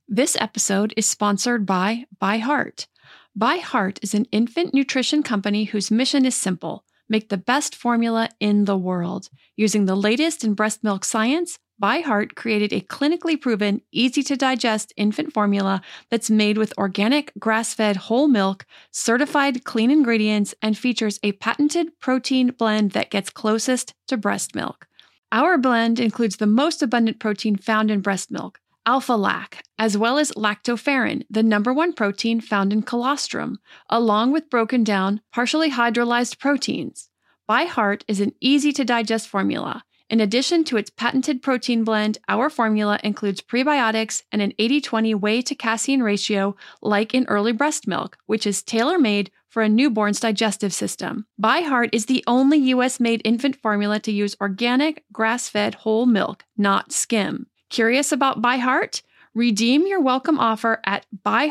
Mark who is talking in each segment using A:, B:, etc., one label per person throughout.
A: This episode is sponsored by ByHeart. ByHeart is an infant nutrition company whose mission is simple: make the best formula in the world. Using the latest in breast milk science, ByHeart created a clinically proven, easy-to-digest infant formula that's made with organic, grass-fed whole milk, certified clean ingredients, and features a patented protein blend that gets closest to breast milk. Our blend includes the most abundant protein found in breast milk, alpha-lac, as well as lactoferrin, the number one protein found in colostrum, along with broken down, partially hydrolyzed proteins. ByHeart is an easy-to-digest formula. In addition to its patented protein blend, our formula includes prebiotics and an 80-20 whey to casein ratio like in early breast milk, which is tailor-made for a newborn's digestive system. ByHeart is the only U.S.-made infant formula to use organic, grass-fed whole milk, not skim. Curious about ByHeart? Redeem your welcome offer at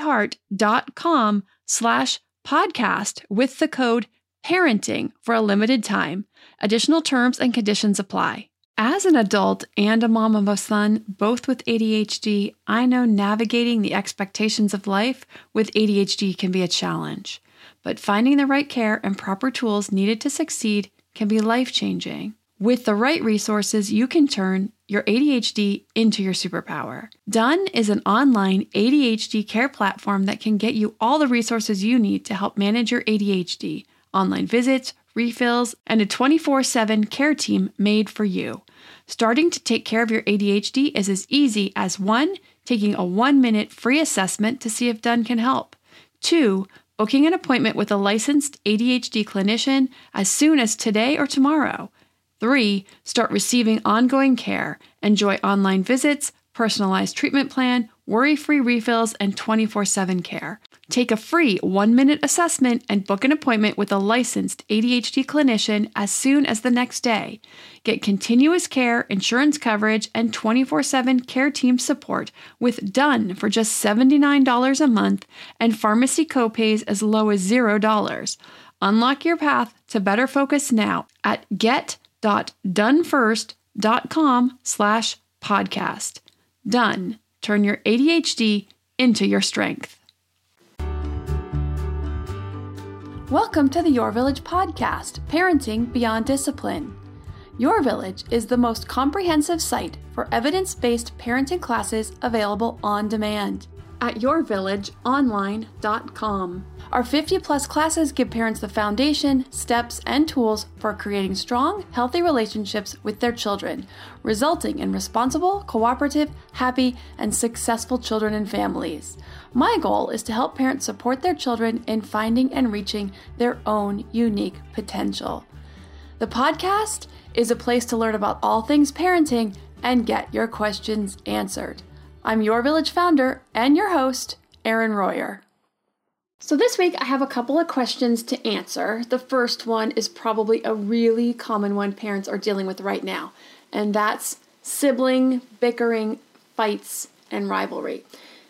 A: byheart.com/podcast with the code PARENTING for a limited time. Additional terms and conditions apply. As an adult and a mom of a son, both with ADHD, I know navigating the expectations of life with ADHD can be a challenge. But finding the right care and proper tools needed to succeed can be life-changing. With the right resources, you can turn your ADHD into your superpower. Done is an online ADHD care platform that can get you all the resources you need to help manage your ADHD, online visits, refills, and a 24/7 care team made for you. Starting to take care of your ADHD is as easy as 1, taking a 1-minute free assessment to see if Done can help. 2, booking an appointment with a licensed ADHD clinician as soon as today or tomorrow. 3, start receiving ongoing care. Enjoy online visits, personalized treatment plan, worry-free refills, and 24/7 care. Take a free 1-minute assessment and book an appointment with a licensed ADHD clinician as soon as the next day. Get continuous care, insurance coverage, and 24/7 care team support with Done for just $79 a month and pharmacy copays as low as $0. Unlock your path to better focus now at get.donefirst.com/podcast. Done. Turn your ADHD into your strength. Welcome to the Your Village podcast, Parenting Beyond Discipline. Your Village is the most comprehensive site for evidence-based parenting classes available on demand at yourvillageonline.com. Our 50-plus classes give parents the foundation, steps, and tools for creating strong, healthy relationships with their children, resulting in responsible, cooperative, happy, and successful children and families. My goal is to help parents support their children in finding and reaching their own unique potential. The podcast is a place to learn about all things parenting and get your questions answered. I'm Your Village founder and your host, Erin Royer. So this week I have a couple of questions to answer. The first one is probably a really common one parents are dealing with right now, and that's sibling bickering, fights, and rivalry.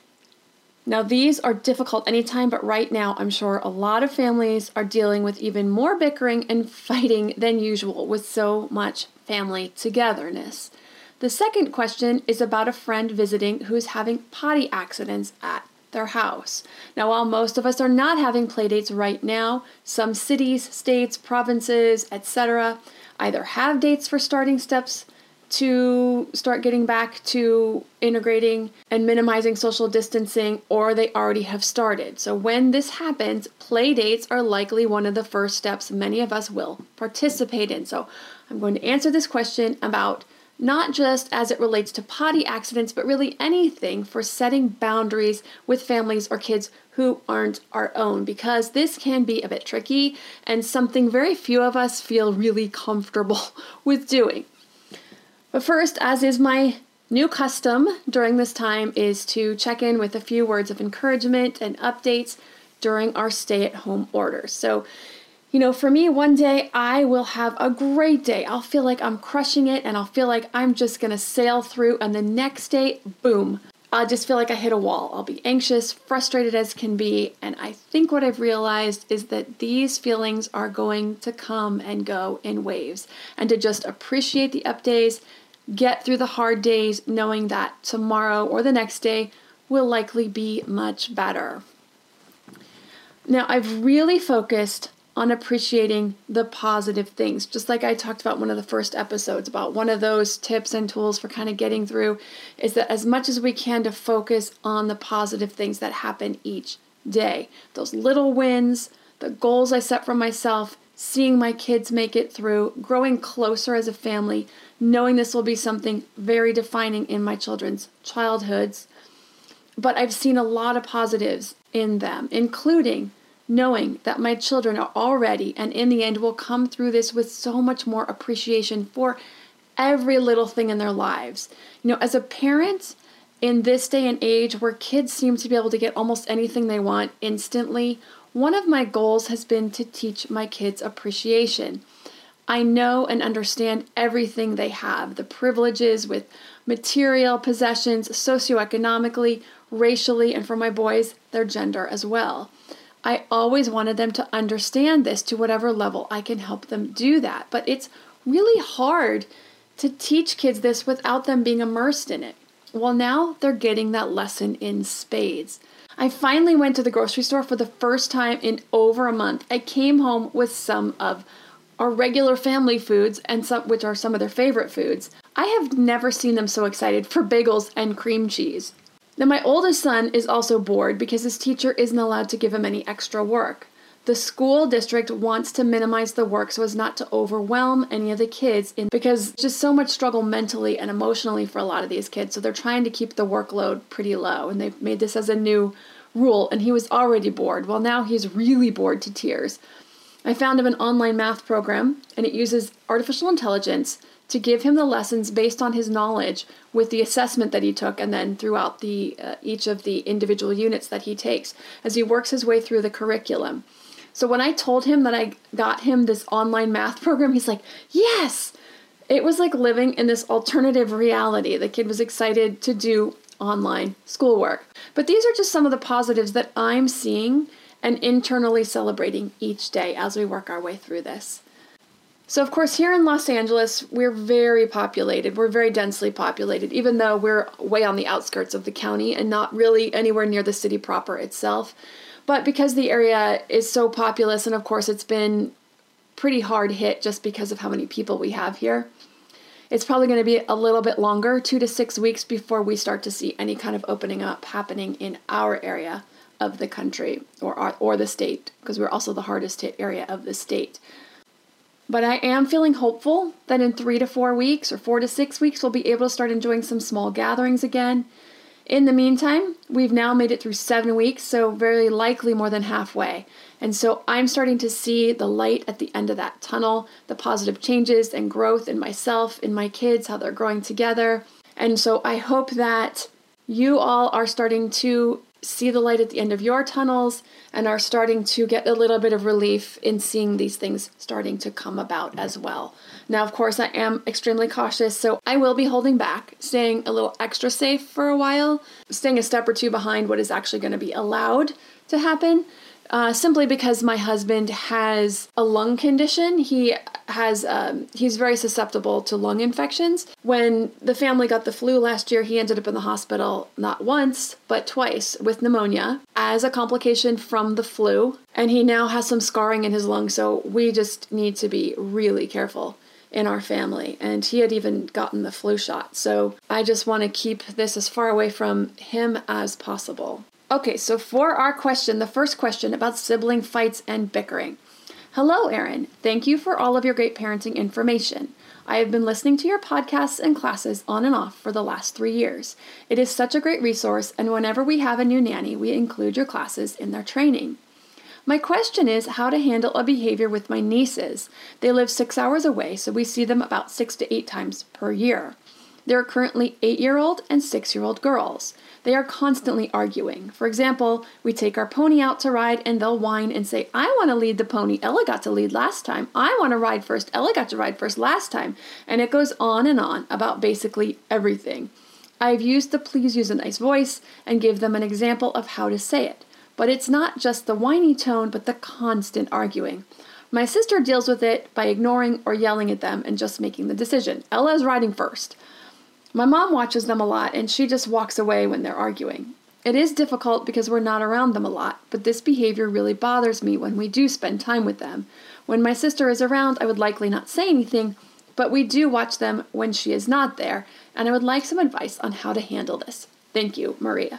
A: Now these are difficult anytime, but right now I'm sure a lot of families are dealing with even more bickering and fighting than usual with so much family togetherness. The second question is about a friend visiting who's having potty accidents at their house. Now, while most of us are not having playdates right now, some cities, states, provinces, etc. either have dates for starting steps to start getting back to integrating and minimizing social distancing, or they already have started. So when this happens, playdates are likely one of the first steps many of us will participate in. So I'm going to answer this question about not just as it relates to potty accidents, but really anything for setting boundaries with families or kids who aren't our own, because this can be a bit tricky and something very few of us feel really comfortable with doing. But first, as is my new custom during this time, is to check in with a few words of encouragement and updates during our stay-at-home orders. So, for me, one day I will have a great day. I'll feel like I'm crushing it and I'll feel like I'm just going to sail through. And the next day, boom, I'll just feel like I hit a wall. I'll be anxious, frustrated as can be. And I think what I've realized is that these feelings are going to come and go in waves. And to just appreciate the up days, get through the hard days, knowing that tomorrow or the next day will likely be much better. Now, I've really focused on appreciating the positive things, just like I talked about one of the first episodes about one of those tips and tools for kind of getting through is that as much as we can to focus on the positive things that happen each day, those little wins, the goals I set for myself, seeing my kids make it through, growing closer as a family, knowing this will be something very defining in my children's childhoods. But I've seen a lot of positives in them, including knowing that my children are already and in the end will come through this with so much more appreciation for every little thing in their lives. As a parent in this day and age where kids seem to be able to get almost anything they want instantly, one of my goals has been to teach my kids appreciation. I know and understand everything they have, the privileges with material possessions, socioeconomically, racially, and for my boys, their gender as well. I always wanted them to understand this to whatever level I can help them do that. But it's really hard to teach kids this without them being immersed in it. Well, now they're getting that lesson in spades. I finally went to the grocery store for the first time in over a month. I came home with some of our regular family foods, and which are some of their favorite foods. I have never seen them so excited for bagels and cream cheese. Now, my oldest son is also bored because his teacher isn't allowed to give him any extra work. The school district wants to minimize the work so as not to overwhelm any of the kids because just so much struggle mentally and emotionally for a lot of these kids. So they're trying to keep the workload pretty low, and they've made this as a new rule, and he was already bored. Well, now he's really bored to tears. I found him an online math program, and it uses artificial intelligence to give him the lessons based on his knowledge with the assessment that he took and then throughout each of the individual units that he takes as he works his way through the curriculum. So when I told him that I got him this online math program, he's like, yes! It was like living in this alternative reality. The kid was excited to do online schoolwork. But these are just some of the positives that I'm seeing and internally celebrating each day as we work our way through this. So, of course, here in Los Angeles, we're very populated. We're very densely populated, even though we're way on the outskirts of the county and not really anywhere near the city proper itself. But because the area is so populous, and of course it's been pretty hard hit just because of how many people we have here, it's probably going to be a little bit longer, 2 to 6 weeks, before we start to see any kind of opening up happening in our area of the country or the state, because we're also the hardest hit area of the state. But I am feeling hopeful that in 3 to 4 weeks or 4 to 6 weeks, we'll be able to start enjoying some small gatherings again. In the meantime, we've now made it through 7 weeks, so very likely more than halfway. And so I'm starting to see the light at the end of that tunnel, the positive changes and growth in myself, in my kids, how they're growing together. And so I hope that you all are starting to see the light at the end of your tunnels and are starting to get a little bit of relief in seeing these things starting to come about as well. Now, of course, I am extremely cautious, so I will be holding back, staying a little extra safe for a while, staying a step or two behind what is actually going to be allowed to happen, simply because my husband has a lung condition. He's very susceptible to lung infections. When the family got the flu last year, he ended up in the hospital not once, but twice with pneumonia as a complication from the flu. And he now has some scarring in his lungs, so we just need to be really careful in our family. And he had even gotten the flu shot. So I just want to keep this as far away from him as possible. Okay, so for our question, the first question about sibling fights and bickering. Hello, Erin. Thank you for all of your great parenting information. I have been listening to your podcasts and classes on and off for the last 3 years. It is such a great resource, and whenever we have a new nanny, we include your classes in their training. My question is how to handle a behavior with my nieces. They live 6 hours away, so we see them about 6 to 8 times per year. There are currently 8-year-old and 6-year-old girls. They are constantly arguing. For example, we take our pony out to ride and they'll whine and say, I want to lead the pony. Ella got to lead last time. I want to ride first. Ella got to ride first last time. And it goes on and on about basically everything. I've used the please use a nice voice and give them an example of how to say it. But it's not just the whiny tone, but the constant arguing. My sister deals with it by ignoring or yelling at them and just making the decision. Ella is riding first. My mom watches them a lot, and she just walks away when they're arguing. It is difficult because we're not around them a lot, but this behavior really bothers me when we do spend time with them. When my sister is around, I would likely not say anything, but we do watch them when she is not there, and I would like some advice on how to handle this. Thank you, Maria.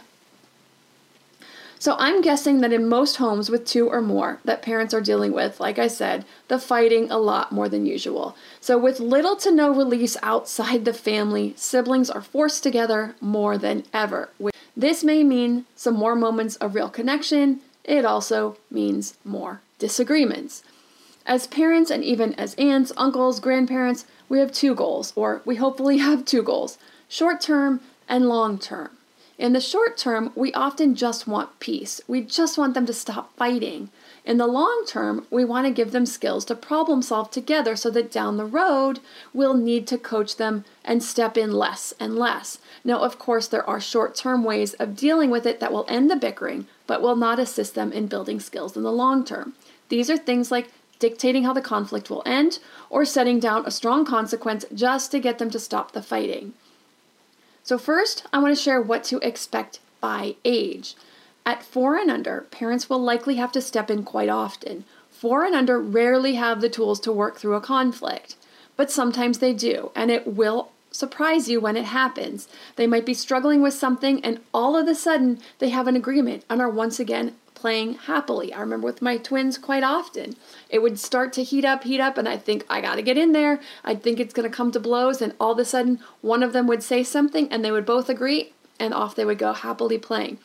A: So I'm guessing that in most homes with 2 or more that parents are dealing with, like I said, the fighting a lot more than usual. So with little to no release outside the family, siblings are forced together more than ever. This may mean some more moments of real connection. It also means more disagreements. As parents and even as aunts, uncles, grandparents, we have 2 goals, or we hopefully have 2 goals, short-term and long-term. In the short term, we often just want peace. We just want them to stop fighting. In the long term, we want to give them skills to problem solve together so that down the road, we'll need to coach them and step in less and less. Now, of course, there are short-term ways of dealing with it that will end the bickering, but will not assist them in building skills in the long term. These are things like dictating how the conflict will end or setting down a strong consequence just to get them to stop the fighting. So first, I want to share what to expect by age. At 4 and under, parents will likely have to step in quite often. 4 and under rarely have the tools to work through a conflict, but sometimes they do, and it will surprise you when it happens. They might be struggling with something, and all of a sudden, they have an agreement and are once again playing happily. I remember with my twins quite often. It would start to heat up, and I'd think, I gotta get in there. I'd think it's gonna come to blows, and all of a sudden, one of them would say something, and they would both agree, and off they would go happily playing.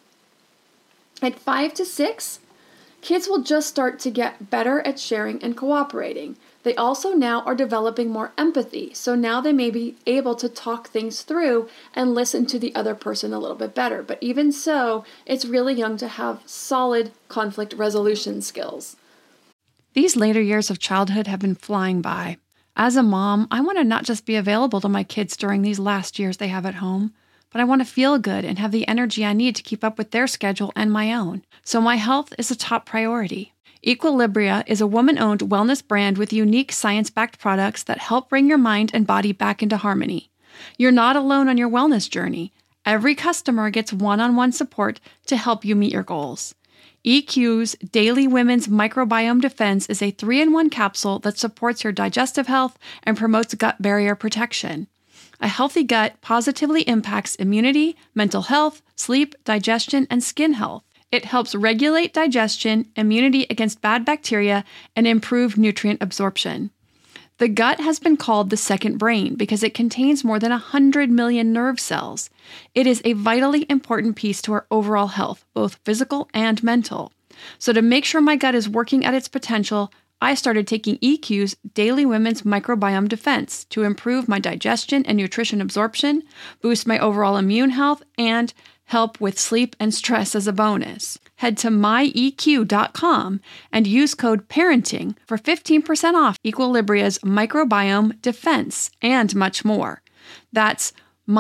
A: At 5 to 6, kids will just start to get better at sharing and cooperating. They also now are developing more empathy, so now they may be able to talk things through and listen to the other person a little bit better. But even so, it's really young to have solid conflict resolution skills.
B: These later years of childhood have been flying by. As a mom, I want to not just be available to my kids during these last years they have at home, but I want to feel good and have the energy I need to keep up with their schedule and my own. So my health is a top priority. Equilibria is a woman-owned wellness brand with unique science-backed products that help bring your mind and body back into harmony. You're not alone on your wellness journey. Every customer gets one-on-one support to help you meet your goals. EQ's Daily Women's Microbiome Defense is a 3-in-1 capsule that supports your digestive health and promotes gut barrier protection. A healthy gut positively impacts immunity, mental health, sleep, digestion, and skin health. It helps regulate digestion, immunity against bad bacteria, and improve nutrient absorption. The gut has been called the second brain because it contains more than 100 million nerve cells. It is a vitally important piece to our overall health, both physical and mental. So to make sure my gut is working at its potential, I started taking EQ's Daily Women's Microbiome Defense to improve my digestion and nutrition absorption, boost my overall immune health, and help with sleep and stress as a bonus. Head to myeq.com and use code PARENTING for 15% off Equilibria's Microbiome Defense and much more. That's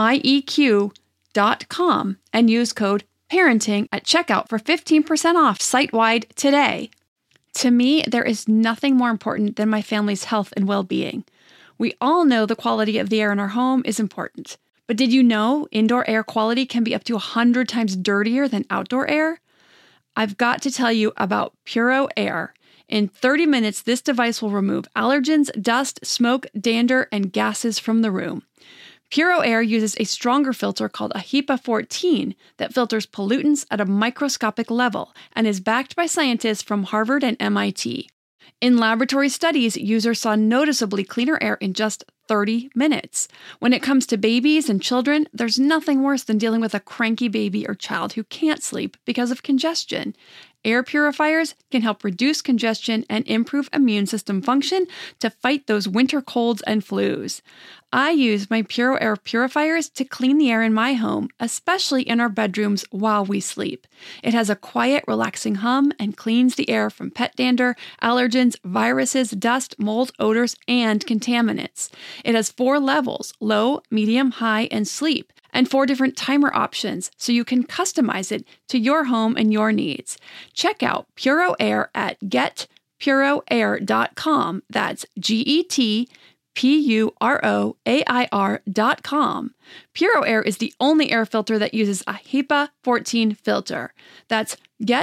B: myeq.com and use code PARENTING at checkout for 15% off site-wide today. To me, there is nothing more important than my family's health and well-being. We all know the quality of the air in our home is important. But did you know indoor air quality can be up to 100 times dirtier than outdoor air? I've got to tell you about Puro Air. In 30 minutes, this device will remove allergens, dust, smoke, dander, and gases from the room. Puro Air uses a stronger filter called a HEPA 14 that filters pollutants at a microscopic level and is backed by scientists from Harvard and MIT. In laboratory studies, users saw noticeably cleaner air in just 30 minutes. When it comes to babies and children, there's nothing worse than dealing with a cranky baby or child who can't sleep because of congestion. Air purifiers can help reduce congestion and improve immune system function to fight those winter colds and flus. I use my Puro Air purifiers to clean the air in my home, especially in our bedrooms while we sleep. It has a quiet, relaxing hum and cleans the air from pet dander, allergens, viruses, dust, mold, odors, and contaminants. It has 4 levels: low, medium, high, and sleep, and 4 different timer options so you can customize it to your home and your needs. Check out Puro Air at getpuroair.com. That's GETPUROAIR.com PuroAir.com. Puro Air is the only air filter that uses a HEPA 14 filter. That's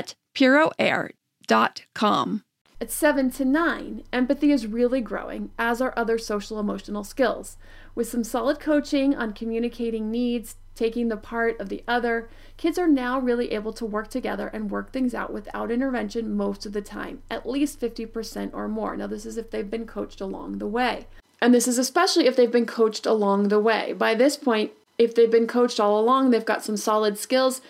B: getpuroair.com.
A: At 7 to 9, empathy is really growing, as are other social emotional skills. With some solid coaching on communicating needs, taking the part of the other, kids are now really able to work together and work things out without intervention most of the time, at least 50% or more. Now, this is if they've been coached along the way. And this is especially if they've been coached along the way. By this point, if they've been coached all along, they've got some solid skills,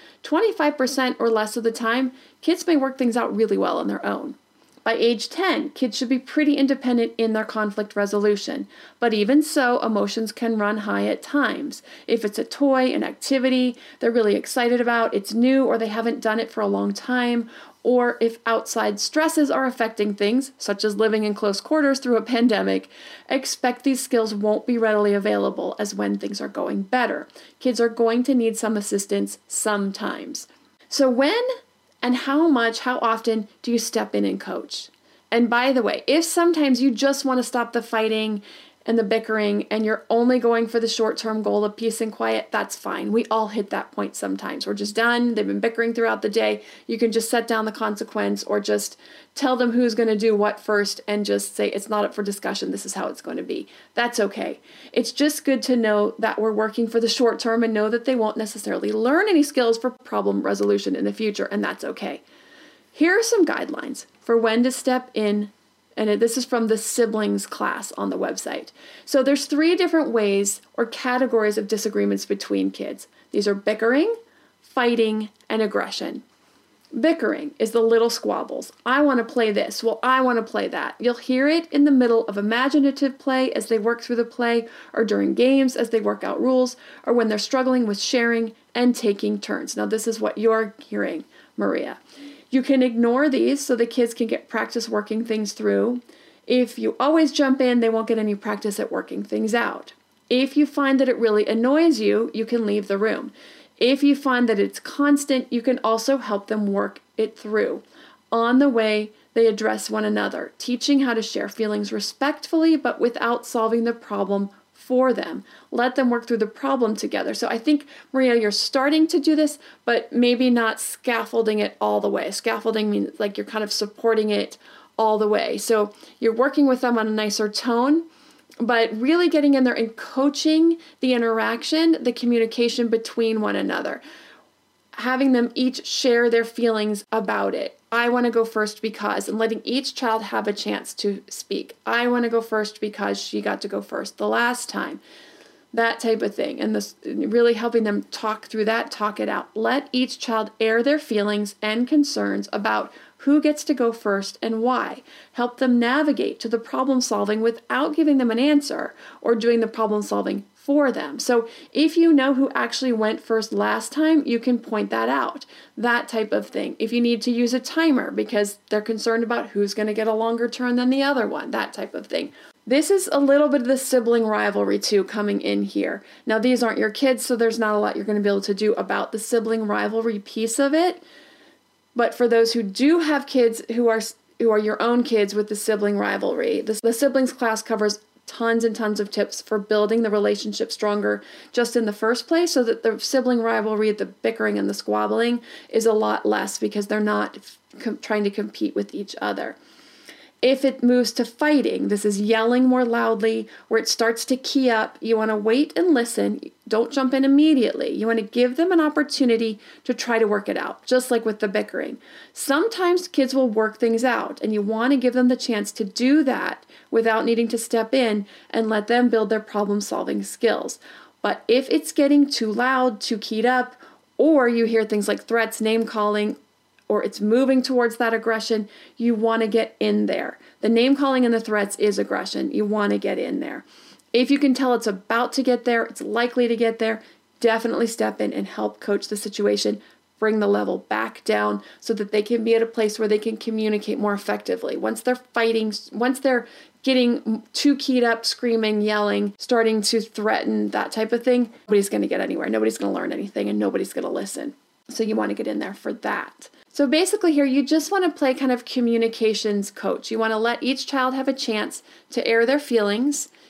A: 25% or less of the time, kids may work things out really well on their own. By age 10, kids should be pretty independent in their conflict resolution, but even so, emotions can run high at times. If it's a toy, an activity they're really excited about, it's new, or they haven't done it for a long time, or if outside stresses are affecting things, such as living in close quarters through a pandemic, expect these skills won't be readily available as when things are going better. Kids are going to need some assistance sometimes. So when and how often do you step in and coach? And by the way, if sometimes you just want to stop the fighting and the bickering and you're only going for the short-term goal of peace and quiet, that's fine. We all hit that point sometimes. We're just done. They've been bickering throughout the day. You can just set down the consequence or just tell them who's going to do what first and just say, it's not up for discussion. This is how it's going to be. That's okay. It's just good to know that we're working for the short term and know that they won't necessarily learn any skills for problem resolution in the future, and that's okay. Here are some guidelines for when to step in, and this is from the siblings class on the website. So there's 3 different ways or categories of disagreements between kids. These are bickering, fighting, and aggression. Bickering is the little squabbles. I want to play this. Well, I want to play that. You'll hear it in the middle of imaginative play as they work through the play, or during games as they work out rules, or when they're struggling with sharing and taking turns. Now, this is what you're hearing, Maria. You can ignore these so the kids can get practice working things through. If you always jump in, they won't get any practice at working things out. If you find that it really annoys you, you can leave the room. If you find that it's constant, you can also help them work it through. On the way, they address one another, teaching how to share feelings respectfully, but without solving the problem for them. Let them work through the problem together. So I think, Maria, you're starting to do this, but maybe not scaffolding it all the way. Scaffolding means like you're kind of supporting it all the way. So you're working with them on a nicer tone, but really getting in there and coaching the interaction, the communication between one another, having them each share their feelings about it. I want to go first because, and letting each child have a chance to speak. I want to go first because she got to go first the last time. That type of thing. And this really helping them talk through that, talk it out. Let each child air their feelings and concerns about who gets to go first and why. Help them navigate to the problem solving without giving them an answer or doing the problem solving for them. So if you know who actually went first last time, you can point that out. That type of thing. If you need to use a timer because they're concerned about who's going to get a longer turn than the other one, that type of thing. This is a little bit of the sibling rivalry too coming in here. Now these aren't your kids, so there's not a lot you're going to be able to do about the sibling rivalry piece of it. But for those who do have kids who are your own kids with the sibling rivalry, the siblings class covers tons and tons of tips for building the relationship stronger just in the first place, so that the sibling rivalry, the bickering and the squabbling is a lot less because they're not trying to compete with each other. If it moves to fighting, this is yelling more loudly, where it starts to key up. You want to wait and listen. Don't jump in immediately. You want to give them an opportunity to try to work it out, just like with the bickering. Sometimes kids will work things out, and you want to give them the chance to do that without needing to step in and let them build their problem-solving skills. But if it's getting too loud, too keyed up, or you hear things like threats, name-calling, or it's moving towards that aggression, you want to get in there. The name calling and the threats is aggression. You want to get in there. If you can tell it's about to get there, it's likely to get there, definitely step in and help coach the situation, bring the level back down so that they can be at a place where they can communicate more effectively. Once they're fighting, once they're getting too keyed up, screaming, yelling, starting to threaten, that type of thing, nobody's going to get anywhere. Nobody's going to learn anything and nobody's going to listen. So you want to get in there for that. So basically here, you just want to play kind of communications coach. You want to let each child have a chance to air their feelings,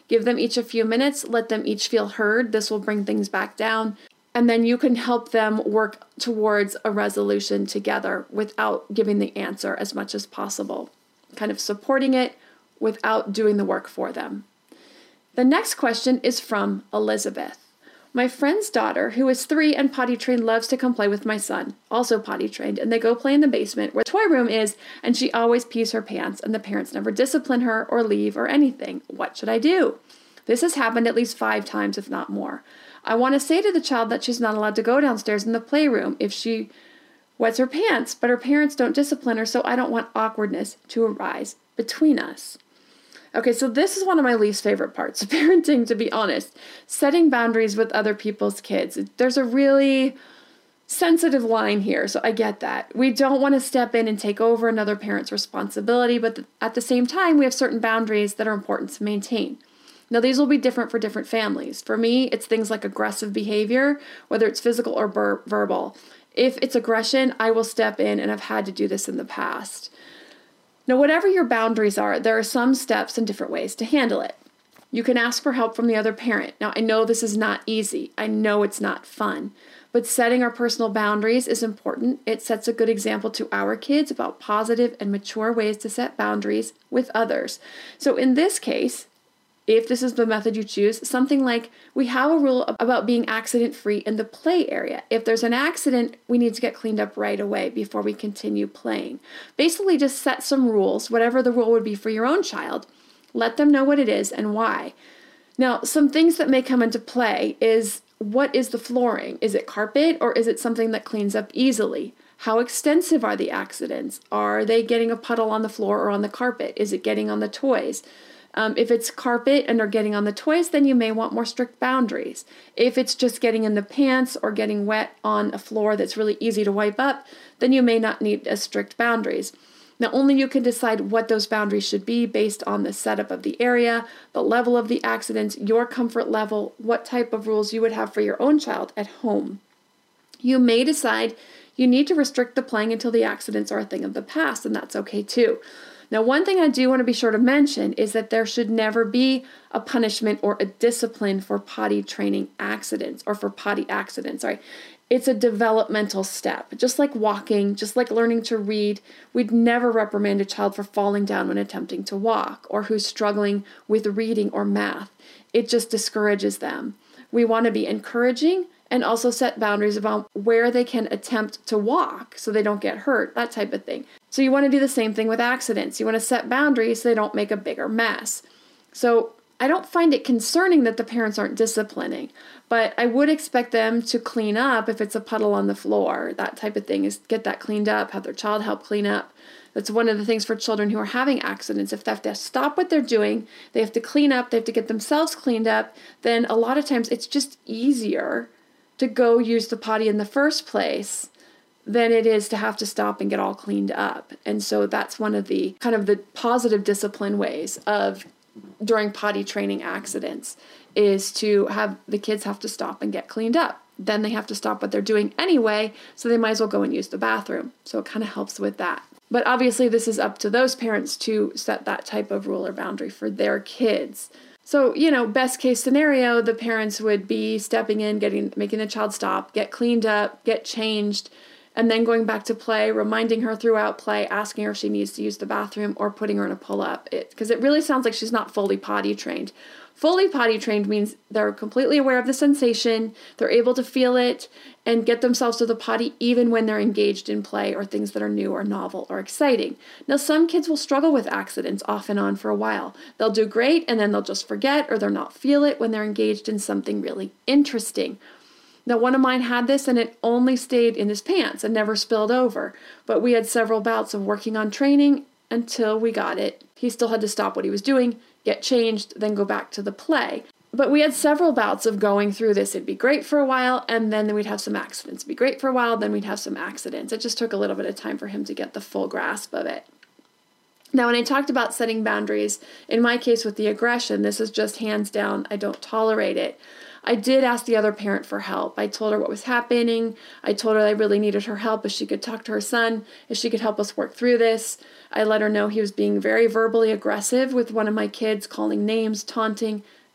A: Give them each a few minutes, let them each feel heard. This will bring things back down. And then you can help them work towards a resolution together without giving the answer as much as possible, kind of supporting it without doing the work for them. The next question is from Elizabeth. My friend's daughter, who is 3 and potty trained, loves to come play with my son, also potty trained, and they go play in the basement where the toy room is, and she always pees her pants, and the parents never discipline her or leave or anything. What should I do? This has happened at least 5 times, if not more. I want to say to the child that she's not allowed to go downstairs in the playroom if she wets her pants, but her parents don't discipline her, so I don't want awkwardness to arise between us. Okay, so this is one of my least favorite parts of parenting, to be honest. Setting boundaries with other people's kids. There's a really sensitive line here, so I get that. We don't want to step in and take over another parent's responsibility, but at the same time, we have certain boundaries that are important to maintain. Now, these will be different for different families. For me, it's things like aggressive behavior, whether it's physical or verbal. If it's aggression, I will step in, and I've had to do this in the past. Now, whatever your boundaries are, there are some steps and different ways to handle it. You can ask for help from the other parent. Now, I know this is not easy. I know it's not fun. But setting our personal boundaries is important. It sets a good example to our kids about positive and mature ways to set boundaries with others. So in this case, if this is the method you choose, something like we have a rule about being accident-free in the play area. If there's an accident, we need to get cleaned up right away before we continue playing. Basically, just set some rules, whatever the rule would be for your own child. Let them know what it is and why. Now, some things that may come into play is, what is the flooring? Is it carpet or is it something that cleans up easily? How extensive are the accidents? Are they getting a puddle on the floor or on the carpet? Is it getting on the toys? If it's carpet and they're getting on the toys, then you may want more strict boundaries. If it's just getting in the pants or getting wet on a floor that's really easy to wipe up, then you may not need as strict boundaries. Now, only you can decide what those boundaries should be based on the setup of the area, the level of the accidents, your comfort level, what type of rules you would have for your own child at home. You may decide you need to restrict the playing until the accidents are a thing of the past, and that's okay too. Now, one thing I do want to be sure to mention is that there should never be a punishment or a discipline for potty training accidents or for potty accidents. Sorry. It's a developmental step. Just like walking, just like learning to read, we'd never reprimand a child for falling down when attempting to walk or who's struggling with reading or math. It just discourages them. We want to be encouraging and also set boundaries about where they can attempt to walk so they don't get hurt, that type of thing. So you want to do the same thing with accidents. You want to set boundaries so they don't make a bigger mess. So I don't find it concerning that the parents aren't disciplining, but I would expect them to clean up if it's a puddle on the floor, that type of thing, is get that cleaned up, have their child help clean up. That's one of the things for children who are having accidents. If they have to stop what they're doing, they have to clean up, they have to get themselves cleaned up, then a lot of times it's just easier to go use the potty in the first place than it is to have to stop and get all cleaned up. And so that's one of the kind of the positive discipline ways of during potty training accidents is to have the kids have to stop and get cleaned up. Then they have to stop what they're doing anyway, so they might as well go and use the bathroom. So it kind of helps with that. But obviously this is up to those parents to set that type of rule or boundary for their kids. So, best case scenario, the parents would be stepping in, making the child stop, get cleaned up, get changed, and then going back to play, reminding her throughout play, asking her if she needs to use the bathroom or putting her in a pull-up. Because it really sounds like she's not fully potty trained. Fully potty trained means they're completely aware of the sensation, they're able to feel it, and get themselves to the potty even when they're engaged in play or things that are new or novel or exciting. Now, some kids will struggle with accidents off and on for a while. They'll do great, and then they'll just forget or they'll not feel it when they're engaged in something really interesting. Now, one of mine had this, and it only stayed in his pants and never spilled over. But we had several bouts of working on training until we got it. He still had to stop what he was doing, get changed, then go back to the play. But we had several bouts of going through this. It'd be great for a while, and then we'd have some accidents. It'd be great for a while, then we'd have some accidents. It just took a little bit of time for him to get the full grasp of it. Now, when I talked about setting boundaries, in my case with the aggression, this is just hands down, I don't tolerate it. I did ask the other parent for help. I told her what was happening. I told her I really needed her help, if she could talk to her son, if she could help us work through this. I let her know he was being very verbally aggressive with one of my kids, calling names, taunting,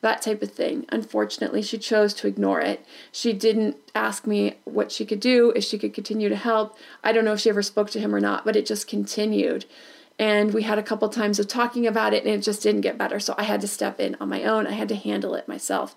A: that type of thing. Unfortunately, she chose to ignore it. She didn't ask me what she could do, if she could continue to help. I don't know if she ever spoke to him or not, but it just continued. And we had a couple times of talking about it, and it just didn't get better. So I had to step in on my own. I had to handle it myself.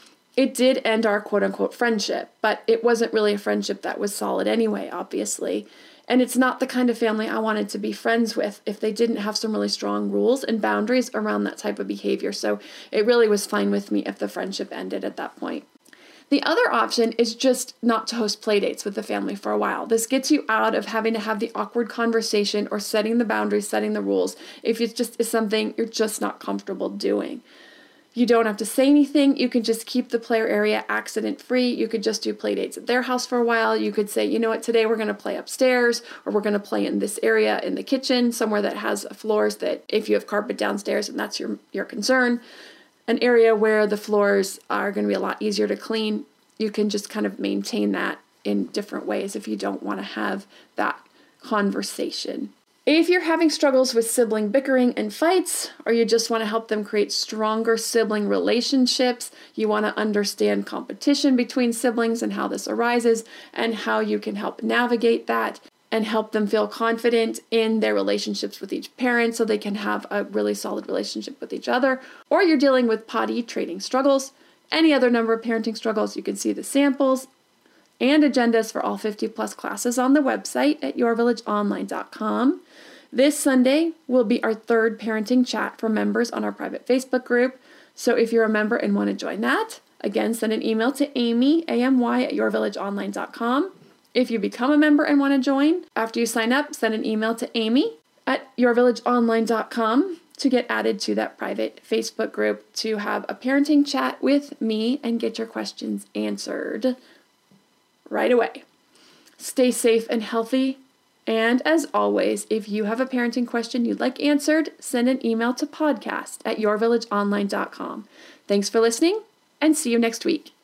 A: It did end our quote-unquote friendship, but it wasn't really a friendship that was solid anyway, obviously. And it's not the kind of family I wanted to be friends with if they didn't have some really strong rules and boundaries around that type of behavior. So it really was fine with me if the friendship ended at that point. The other option is just not to host playdates with the family for a while. This gets you out of having to have the awkward conversation or setting the boundaries, setting the rules, if it just is something you're just not comfortable doing. You don't have to say anything. You can just keep the play area accident-free. You could just do play dates at their house for a while. You could say, you know what, today we're going to play upstairs, or we're going to play in this area in the kitchen, somewhere that has floors that if you have carpet downstairs and that's your concern, an area where the floors are going to be a lot easier to clean. You can just kind of maintain that in different ways if you don't want to have that conversation. If you're having struggles with sibling bickering and fights, or you just want to help them create stronger sibling relationships, you want to understand competition between siblings and how this arises, and how you can help navigate that and help them feel confident in their relationships with each parent so they can have a really solid relationship with each other, or you're dealing with potty training struggles, any other number of parenting struggles, you can see the samples and agendas for all 50 plus classes on the website at yourvillageonline.com. This Sunday will be our third parenting chat for members on our private Facebook group. So if you're a member and want to join that, again, send an email to Amy, AMY, at yourvillageonline.com. If you become a member and want to join, after you sign up, send an email to Amy at yourvillageonline.com to get added to that private Facebook group to have a parenting chat with me and get your questions answered right away. Stay safe and healthy. And as always, if you have a parenting question you'd like answered, send an email to podcast@yourvillageonline.com. Thanks for listening, and see you next week.